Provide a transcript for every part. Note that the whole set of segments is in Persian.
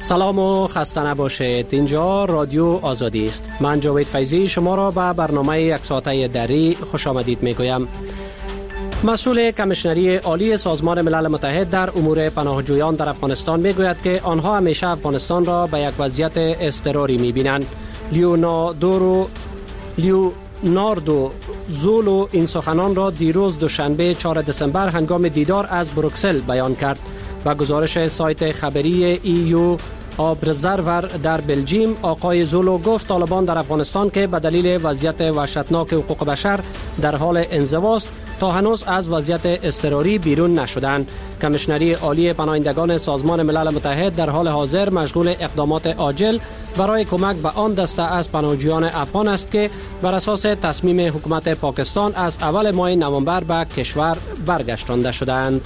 سلام و خسته نباشید. اینجا رادیو آزادی است. من جاوید فیضی شما را به برنامه یک ساعته دری خوش آمدید میگویم. مسئول کمیشنری عالی سازمان ملل متحد در امور پناهجویان در افغانستان میگوید که آنها همیشه افغانستان را به یک وضعیت اضطراری میبینند. لیوناردو زولو این سخنان را دیروز دوشنبه 4 دسامبر هنگام دیدار از بروکسل بیان کرد و گزارش سایت خبری EU آبزرور در بلژیم. آقای زولو گفت طالبان در افغانستان که به دلیل وضعیت وحشتناک حقوق بشر در حال انزواست تا هنوز از وضعیت اضطراری بیرون نشدند. کمیشنری عالی پناهندگان سازمان ملل متحد در حال حاضر مشغول اقدامات عاجل برای کمک به آن دسته از پناهجویان افغان است که بر اساس تصمیم حکومت پاکستان از اول ماه نوامبر به کشور برگشتانده شدند.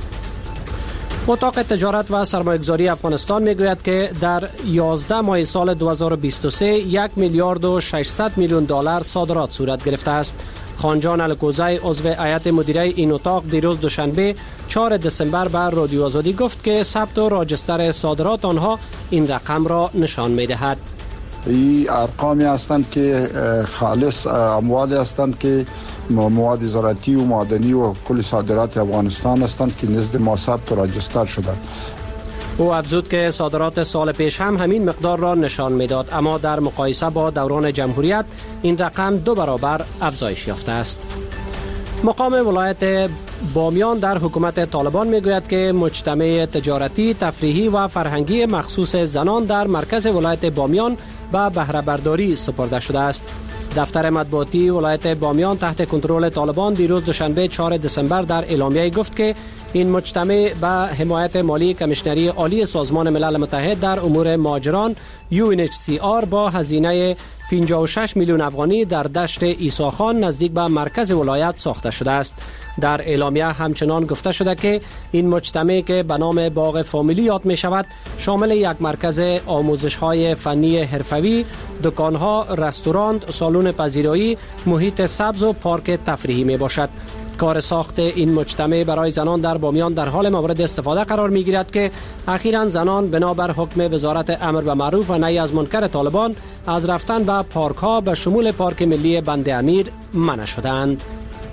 اتاق تجارت و سرمایه‌گذاری افغانستان میگوید که در 11 ماه سال 2023 1 میلیارد و 600 میلیون دلار صادرات صورت گرفته است. خانجان الکوزی عضو هیئت مدیره این اتاق دیروز دوشنبه 4 دسامبر به رادیو آزادی گفت که ثبت و راجستر صادرات آنها این رقم را نشان می‌دهد. این ارقامی هستند که خالص اموالی هستند که مواد زراعتی و معدنی و کل صادرات افغانستان هستند که نزد ما ثبت و راجستر شده. او افزود که صادرات سال پیش هم همین مقدار را نشان میداد، اما در مقایسه با دوران جمهوریت این رقم 2 برابر افزایش یافته است. مقام ولایت بامیان در حکومت طالبان میگوید که مجتمع تجارتی، تفریحی و فرهنگی مخصوص زنان در مرکز ولایت بامیان به بهره برداری سپرده شده است. دفتر مطبوعاتی ولایت بامیان تحت کنترل طالبان دیروز دوشنبه 4 دسامبر در اعلامیه گفت که این مجتمع به حمایت مالی کمیشنری عالی سازمان ملل متحد در امور مهاجران UNHCR با هزینه 56 میلیون افغانی در دشت عیسی خان نزدیک به مرکز ولایت ساخته شده است. در اعلامیه همچنان گفته شده که این مجتمع که به نام باغ فامیلی یاد می شود شامل یک مرکز آموزش های فنی حرفوی، دکانها، رستوران، سالن پذیرایی، محیط سبز و پارک تفریحی می باشد. کار ساخت این مجتمع برای زنان در بامیان در حال مورد استفاده قرار می گیرد که اخیراً زنان بنابر حکم وزارت امر به معروف و نهی از منکر طالبان از رفتن به پارک ها به شمول پارک ملی بند امیر منع شدند.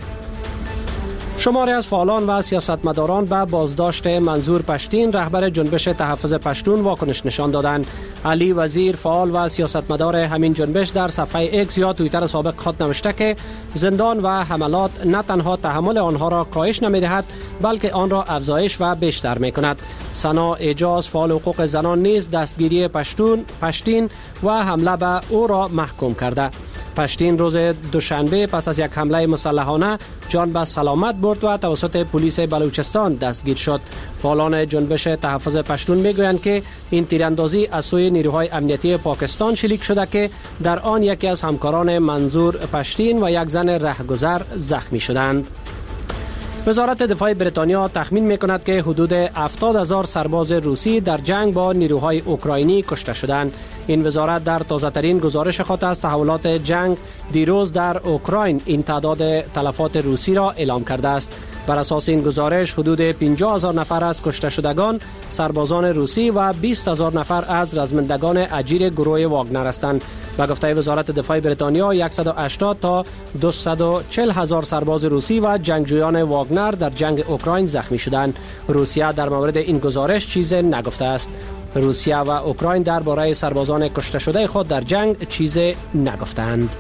شماری از فعالان و سیاستمداران به بازداشت منظور پشتین رهبر جنبش تحفظ پشتون واکنش نشان دادند. علی وزیر فعال و سیاستمدار همین جنبش در صفحه ایکس یا توییتر سابق خود نوشته که زندان و حملات نه تنها تحمل آنها را کاهش نمی‌دهد بلکه آن را افزایش و بیشتر می‌کند. سنا اعجاز فعال حقوق زنان نیز دستگیری پشتین و حمله به او را محکوم کرده. پشتین روز دوشنبه پس از یک حمله مسلحانه جان به سلامت برد و توسط پلیس بلوچستان دستگیر شد. فعالان جنبش تحفظ پشتون میگویند که این تیراندازی از سوی نیروهای امنیتی پاکستان شلیک شده که در آن یکی از همکاران منظور پشتین و یک زن رهگذر زخمی شدند. وزارت دفاع بریتانیا تخمین می‌کند که حدود 70,000 سرباز روسی در جنگ با نیروهای اوکراینی کشته شدند. این وزارت در تازه‌ترین گزارش خود از تحولات جنگ دیروز در اوکراین این تعداد تلفات روسی را اعلام کرده است. بر اساس این گزارش حدود 50,000 نفر از کشته شدگان سربازان روسی و 20,000 نفر از رزمندگان اجیر گروه واگنر هستند. به گفته وزارت دفاع بریتانیا 180 تا 240,000 سرباز روسی و جنگجویان واگنر در جنگ اوکراین زخمی شدند. روسیه در مورد این گزارش چیزی نگفته است. روسیه و اوکراین درباره سربازان کشته شده خود در جنگ چیزی نگفتند.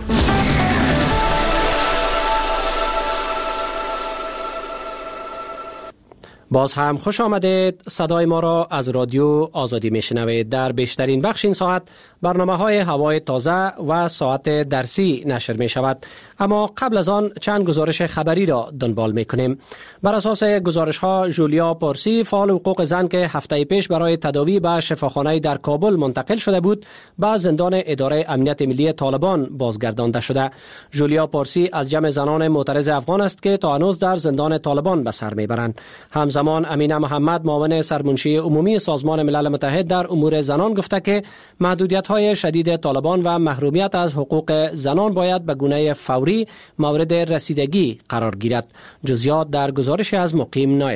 باز هم خوش آمدید. صدای ما را از رادیو آزادی میشنوید. در بیشترین بخش این ساعت برنامه‌های هوای تازه و ساعت درسی نشر می شود. اما قبل از آن چند گزارش خبری را دنبال میکنیم. بر اساس گزارش ها جولیا پارسی فعال حقوق زن که هفته پیش برای تداوی به شفاخانه در کابل منتقل شده بود به زندان اداره امنیت ملی طالبان بازگردانده شده. جولیا پارسی از جمع زنان معترض افغان است که تا هنوز در زندان طالبان به سر میبرند. همزمان امینه محمد معاون سرمنشی عمومی سازمان ملل متحد در امور زنان گفته که محدودیت‌های شدید طالبان و محرومیت از حقوق زنان باید به گونه فوری مورد رسیدگی قرار گیرد. جزئیات در گزارش از مقیم نایب.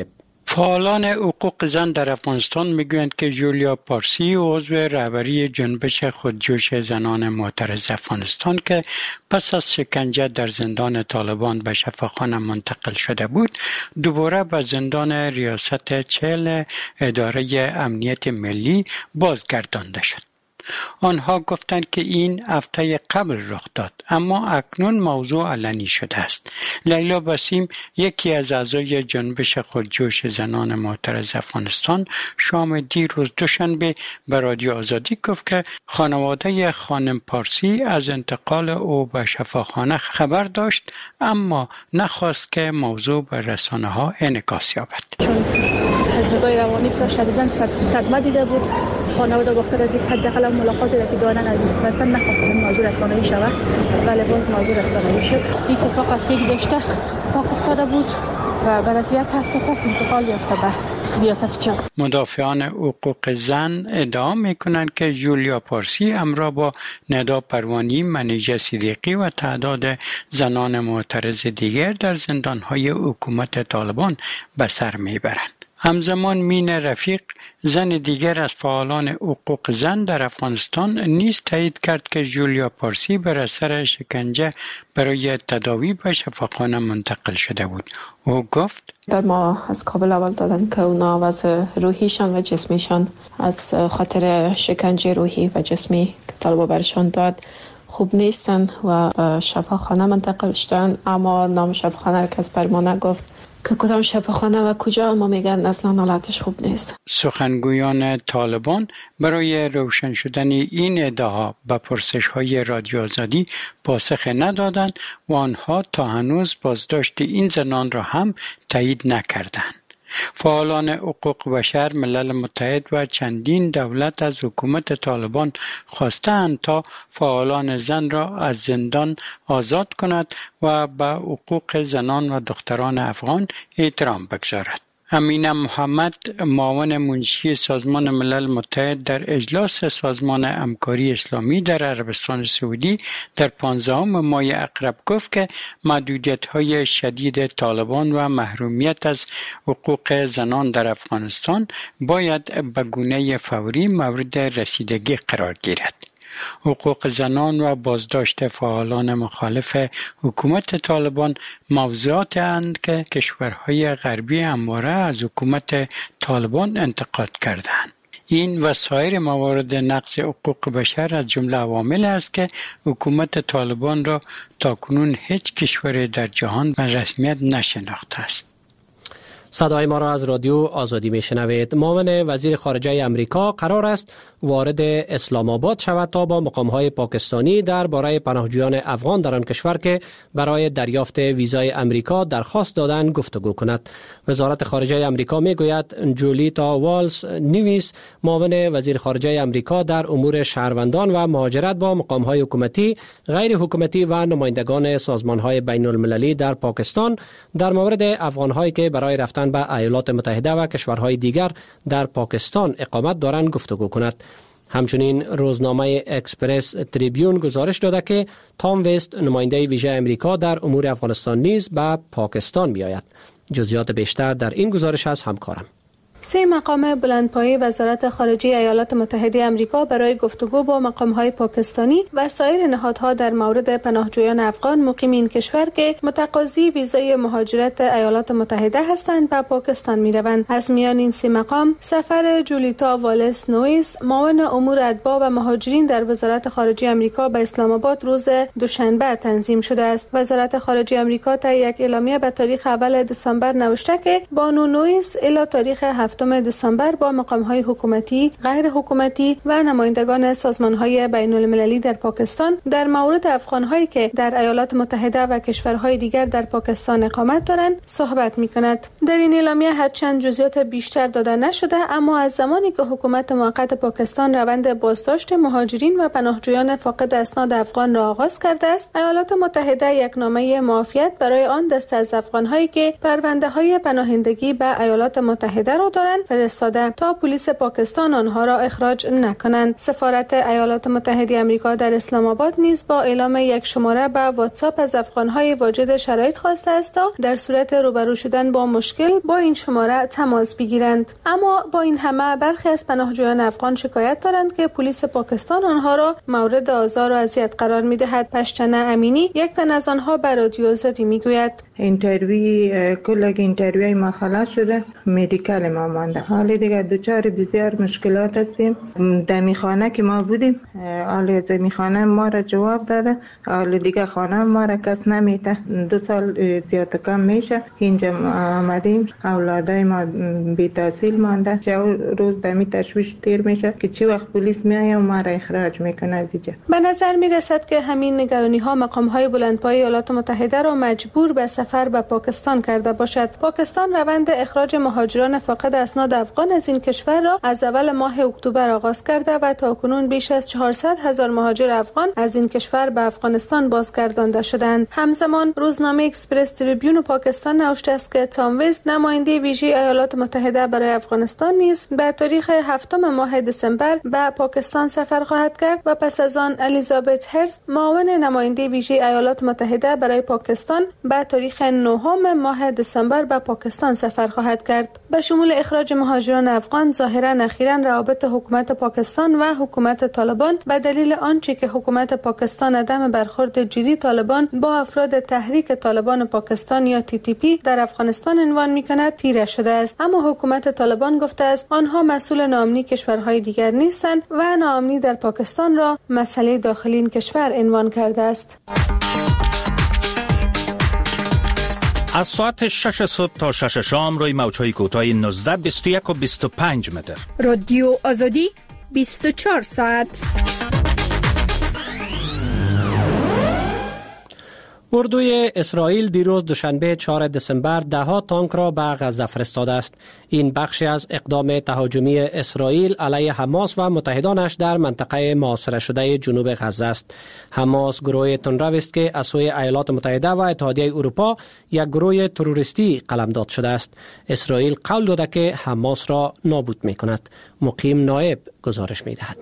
فعالان حقوق زن در افغانستان میگویند که جولیا پارسی عضو رهبری جنبش خودجوش زنان معترض افغانستان که پس از شکنجه در زندان طالبان به شفاخانه منتقل شده بود، دوباره به زندان ریاست 40 اداره امنیت ملی بازگردانده شد. آنها گفتند که این هفته قبل رخ داد، اما اکنون موضوع علنی شده است. لیلا بسیم، یکی از اعضای جنبش خودجوش زنان معترض افغانستان، شام دیروز دوشنبه به رادیو آزادی گفت که خانواده خانم پارسی از انتقال او به شفاخانه خبر داشت، اما نخواست که موضوع به رسانه ها انعکاس یابد. چون تجربه روانی بسیار شدیداً صدمه دیده بود. خانواده گفته از یک حداقل ملاقاتی که دارن از دستن نخواستن موضوع رسانه‌ای شود، ولی باز موضوع رسانه‌ای شد. این که فقط یک داشته فاق افتاده بود و بعد از یک هفته پس انتقال یافته به ریاست 40. مدافعان حقوق زن ادعا میکنند که جولیا پارسی همراه با ندا پروانی، منیژه صدیقی و تعداد زنان معترض دیگر در زندانهای حکومت طالبان به سر میبرند. همزمان مین رفیق، زن دیگر از فعالان حقوق زن در افغانستان، نیز تایید کرد که جولیا پارسی بر اثر شکنجه برای تداوی به شفاخانه منتقل شده بود. او گفت: در ما از کابل اول دادن که اونا وضع روحیشان و جسمیشان از خاطر شکنجه روحی و جسمی که طالبا برشان داد خوب نیستن و به شفاخانه منتقل شدن، اما نام شفاخانه را کس بر ما نگفت که کدام شفاخانه و کجا، اما میگن اصلا حالتش خوب نیست. سخنگویان طالبان برای روشن شدن این ادعا به پرسش‌های رادیو آزادی پاسخ ندادند و آنها تا هنوز بازداشت این زنان را هم تایید نکردند. فعالان حقوق بشر، ملل متحد و چندین دولت از حکومت طالبان خواستند تا فعالان زن را از زندان آزاد کند و به حقوق زنان و دختران افغان احترام بگذارد. امینه محمد، معاون منشی سازمان ملل متحد در اجلاس سازمان همکاری اسلامی در عربستان سعودی در 15 ماه اقرب گفت که محدودیت‌های شدید طالبان و محرومیت از حقوق زنان در افغانستان باید به گونه فوری مورد رسیدگی قرار گیرد. حقوق زنان و بازداشت فعالان مخالف حکومت طالبان موضوعاتی اند که کشورهای غربی همواره از حکومت طالبان انتقاد کردند. این و سایر موارد نقض حقوق بشر از جمله عوامل است که حکومت طالبان را تاکنون هیچ کشور در جهان به رسمیت نشناخته است. صدای ما را از رادیو آزادی میشنوید. معاون وزیر خارجه امریکا قرار است وارد اسلام آباد شود تا با مقام‌های پاکستانی درباره پناهجویان افغان در آن کشور که برای دریافت ویزای امریکا درخواست دادند گفتگو کند. وزارت خارجه امریکا میگوید جولیتا والز نیویس، معاون وزیر خارجه امریکا در امور شهروندان و مهاجرت، با مقام‌های حکومتی، غیر حکومتی و نمایندگان سازمان‌های بین‌المللی در پاکستان در مورد افغان‌هایی که برای رفتن به ایالات متحده و کشورهای دیگر در پاکستان اقامت دارند گفتگو کند. همچنین روزنامه اکسپرس تریبیون گزارش داده که تام وست، نماینده ویژه امریکا در امور افغانستان، نیز به پاکستان می‌آید. جزئیات بیشتر در این گزارش از همکارم. 3 مقام بلندپایه وزارت خارجه ایالات متحده آمریکا برای گفتگو با مقام‌های پاکستانی و سایر نهادها در مورد پناهجویان افغان مقیم این کشور که متقاضی ویزای مهاجرت ایالات متحده هستند به پاکستان می‌روند. از میان این 3 مقام سفر جولیتا والز نویس، معاون امور اتباع و مهاجرین در وزارت خارجه آمریکا به اسلام آباد روز دوشنبه تنظیم شده است. وزارت خارجه آمریکا تا یک اعلامیه به تاریخ اول دسامبر نوشته که بانو نویس الی تاریخ 7 دسامبر با مقام‌های حکومتی، غیر حکومتی و نمایندگان سازمان‌های بین‌المللی در پاکستان در مورد افغان‌هایی که در ایالات متحده و کشورهای دیگر در پاکستان اقامت دارند صحبت می‌کند. در این اعلامیه هرچند جزئیات بیشتر داده نشده، اما از زمانی که حکومت موقت پاکستان روند بازداشت مهاجرین و پناهجویان فاقد اسناد افغان را آغاز کرده است، ایالات متحده یک نامه معافیت برای آن دسته از افغان‌هایی که پرونده‌های پناهندگی به ایالات متحده را دارند فرستاده تا پلیس پاکستان آنها را اخراج نکنند. سفارت ایالات متحده آمریکا در اسلام آباد نیز با اعلام یک شماره به واتساپ از افغان‌های واجد شرایط خواسته است تا در صورت روبرو شدن با مشکل با این شماره تماس بگیرند. اما با این همه برخی از پناهجویان افغان شکایت دارند که پلیس پاکستان آنها را مورد آزار و اذیت قرار می‌دهد. پشتنه امینی یک تن از آنها به رادیو آزادی میگوید اینترویوی ما خلاص شده، مدیکال ما مانده. حالا دیگه دوچار بسیار مشکلات هستیم. در خانه که ما بودیم، حالا زمین خانه ما را جواب داده، حالا دیگه خانه ما را کس نمیته. 2 سال زیاد کم میشه اینجا آمدیم، اولادای ما بی تحصیل مانده. چه روز دمی تشویش تیر میشه که چی وقت پلیس میایه و ما را اخراج میکنه از اینجا. به نظر میرسد که همین نگرانی ها مقام های بلندپایه ایالات متحده را مجبور به سفر به پاکستان کرده باشد. پاکستان روند اخراج مهاجران فاقد اسناد افغان از این کشور را از اول ماه اکتبر آغاز کرده و تاکنون بیش از 400,000 مهاجر افغان از این کشور به افغانستان بازگردانده شدند. همزمان روزنامه اکسپرس تریبیون پاکستان نوشته است که تام ویست نماینده ویژه ایالات متحده برای افغانستان نیز به تاریخ 7 ماه دسامبر به پاکستان سفر خواهد کرد و پس از آن الیزابت هرست معاون نماینده ویژه ایالات متحده برای پاکستان به تاریخ 9 ماه دسامبر به پاکستان سفر خواهد کرد. به شمول اخراج مهاجران افغان، ظاهرا اخیراً روابط حکومت پاکستان و حکومت طالبان به دلیل آنچه که حکومت پاکستان عدم برخورد جدی طالبان با افراد تحریک طالبان پاکستان یا TTP در افغانستان عنوان می‌کند تیره شده است. اما حکومت طالبان گفته است آنها مسئول ناامنی کشورهای دیگر نیستند و ناامنی در پاکستان را مسئله داخلی این کشور عنوان کرده است. از ساعت 6 صبح تا 6 شام روی موج‌های کوتاه 19، 21 و 25 متر. رادیو آزادی 24 ساعت. اردوی اسرائیل دیروز دوشنبه 4 دسامبر ده‌ها تانک را به غزه فرستاده است. این بخشی از اقدام تهاجمی اسرائیل علیه حماس و متحدانش در منطقه محاصره شده جنوب غزه است. حماس گروه تندرو است که از سوی ایالات متحده و اتحادیه اروپا یک گروه تروریستی قلمداد شده است. اسرائیل قول داده که حماس را نابود می‌کند. مقیم نایب گزارش می‌دهد.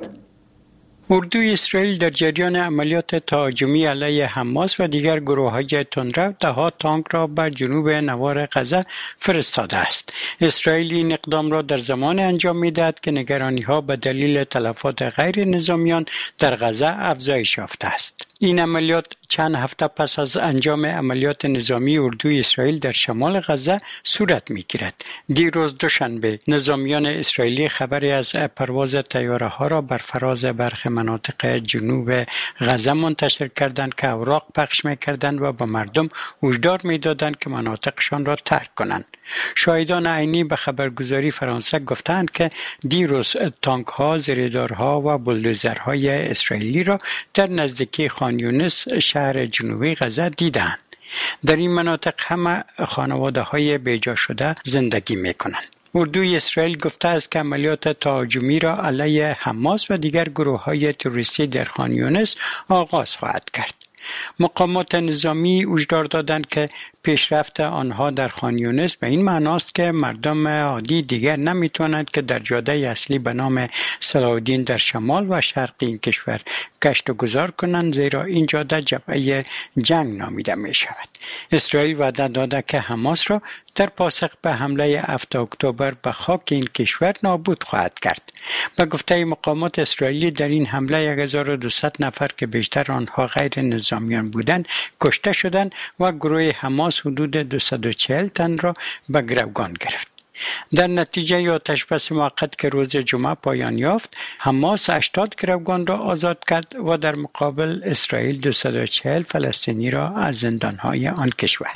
اردوی اسرائیل در جریان عملیات تهاجمی علیه حماس و دیگر گروه‌های تندرو ده‌ها تانک را به جنوب نوار غزه فرستاده است. اسرائیل این اقدام را در زمان انجام می‌دهد که نگرانی‌ها به دلیل تلفات غیر نظامیان در غزه افزایش یافته است. این عملیات چند هفته پس از انجام عملیات نظامی اردوی اسرائیل در شمال غزه صورت می‌گیرد. دیروز دوشنبه نظامیان اسرائیلی خبری از پرواز طیاره‌ها را بر فراز برخی مناطق جنوب غزه منتشر کردند که اوراق پخش می‌کردند و به مردم هشدار می‌دادند که مناطقشان را ترک کنند. شاهدان عینی به خبرگزاری فرانسه گفتند که دیروز تانک‌ها، زیردارها و بولدوزرهای اسرائیلی را در نزدیکی خان یونس شهر جنوبی غزه دیدند. در این مناطق همه خانواده‌های بیجا شده زندگی می‌کنند. اردوی اسرائیل گفته است که عملیات تهاجمی را علیه حماس و دیگر گروه‌های تروریستی در خان یونس آغاز خواهد کرد. مقامات نظامی هشدار دادند که پیشرفت آنها در خان یونس به این معناست که مردم عادی دیگر نمیتوانند که در جاده اصلی به نام صلاح‌الدین در شمال و شرق این کشور گشت و گذار کنند، زیرا این جاده جبهه جنگ نامیده می شود. اسرائیل وعده داده که حماس را در پاسخ به حمله 7 اکتبر به خاک این کشور نابود خواهد کرد. به گفته مقامات اسرائیلی در این حمله 1200 نفر که بیشتر آنها غیر نظامیان بودند کشته شدند و گروه حماس حدود 240 تن را به گروگان گرفت. در نتیجه آتشبس موقت که روز جمعه پایان یافت، حماس 80 گروگان را آزاد کرد و در مقابل اسرائیل 240 فلسطینی را از زندانهای آن کشور.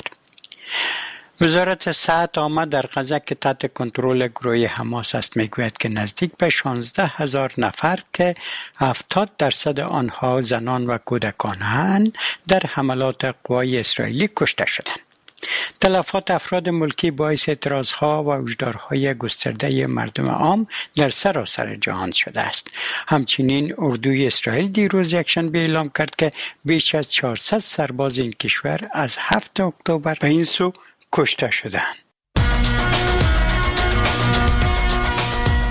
وزارت صحت عامه در غزه که تحت کنترل گروه حماس است میگوید که نزدیک به 16,000 نفر که 70% آنها زنان و کودکانند در حملات قوای اسرائیلی کشته شدند. تلفات افراد ملکی باعث اعتراضها و هشدارهای گسترده مردم عام در سراسر جهان شده است. همچنین اردوی اسرائیل دیروز یکشنبه اعلام کرد که بیش از 400 سرباز این کشور از 7 اکتبر به این سو کشته شدند.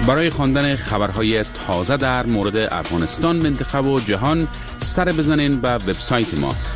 برای خواندن خبرهای تازه در مورد افغانستان، منطقه و جهان سر بزنین به وبسایت ما